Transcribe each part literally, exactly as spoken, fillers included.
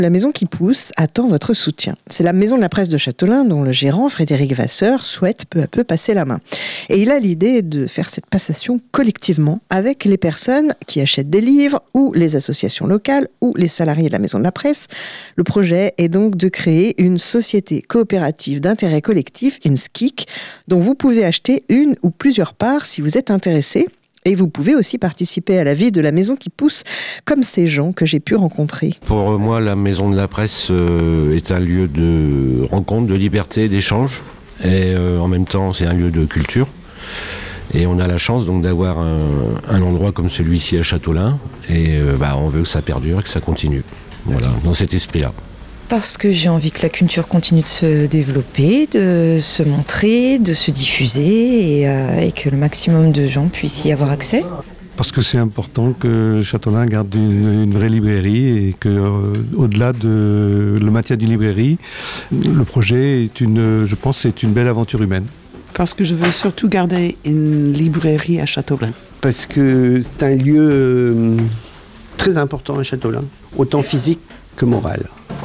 La Maison qui pousse attend votre soutien. C'est la Maison de la Presse de Châteaulin dont le gérant Frédéric Vasseur souhaite peu à peu passer la main. Et il a l'idée de faire cette passation collectivement avec les personnes qui achètent des livres ou les associations locales ou les salariés de la Maison de la Presse. Le projet est donc de créer une société coopérative d'intérêt collectif, une S C I C, dont vous pouvez acheter une ou plusieurs parts si vous êtes intéressé. Et vous pouvez aussi participer à la vie de la Maison qui pousse, comme ces gens que j'ai pu rencontrer. Pour moi, la Maison de la Presse euh, est un lieu de rencontre, de liberté, d'échange. Et euh, en même temps, c'est un lieu de culture. Et on a la chance donc d'avoir un, un endroit comme celui-ci à Châteaulin. Et euh, bah, on veut que ça perdure, que ça continue. Voilà, dans cet esprit-là. Parce que j'ai envie que la culture continue de se développer, de se montrer, de se diffuser et, euh, et que le maximum de gens puissent y avoir accès. Parce que c'est important que Châteaulin garde une, une vraie librairie et que, euh, au-delà de le maintien d'une librairie, le projet est une, je pense, c'est une belle aventure humaine. Parce que je veux surtout garder une librairie à Châteaulin. Parce que c'est un lieu euh, très important à Châteaulin, autant physique que moral.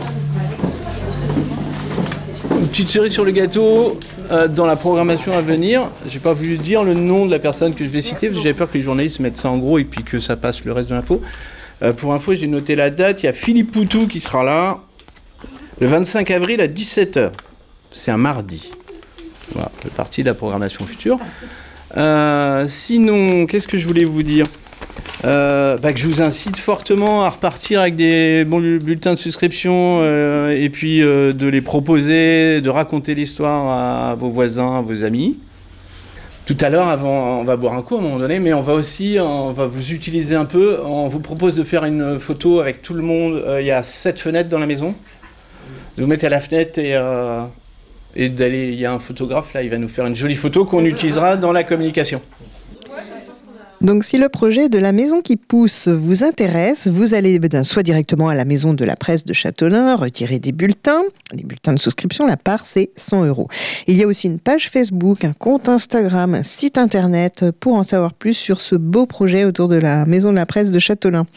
Une petite cerise sur le gâteau, euh, dans la programmation à venir, j'ai pas voulu dire le nom de la personne que je vais citer, parce que j'avais peur que les journalistes mettent ça en gros et puis que ça passe le reste de l'info. Euh, pour info, j'ai noté la date, il y a Philippe Poutou qui sera là, le vingt-cinq avril à dix-sept heures. C'est un mardi. Voilà, c'est partie de la programmation future. Euh, sinon, qu'est-ce que je voulais vous dire ? Euh, bah que je vous incite fortement à repartir avec des bons bulletins de souscription euh, et puis euh, de les proposer, de raconter l'histoire à vos voisins, à vos amis. Tout à l'heure, avant, on va boire un coup à un moment donné, mais on va aussi, on va vous utiliser un peu. On vous propose de faire une photo avec tout le monde. Euh, il y a sept fenêtres dans la maison. De vous mettre à la fenêtre et, euh, et d'aller. Il y a un photographe là, il va nous faire une jolie photo qu'on utilisera dans la communication. Donc si le projet de la Maison qui pousse vous intéresse, vous allez ben, soit directement à la Maison de la Presse de Châteaulin, retirer des bulletins, des bulletins de souscription, la part c'est cent euros. Il y a aussi une page Facebook, un compte Instagram, un site internet pour en savoir plus sur ce beau projet autour de la Maison de la Presse de Châteaulin.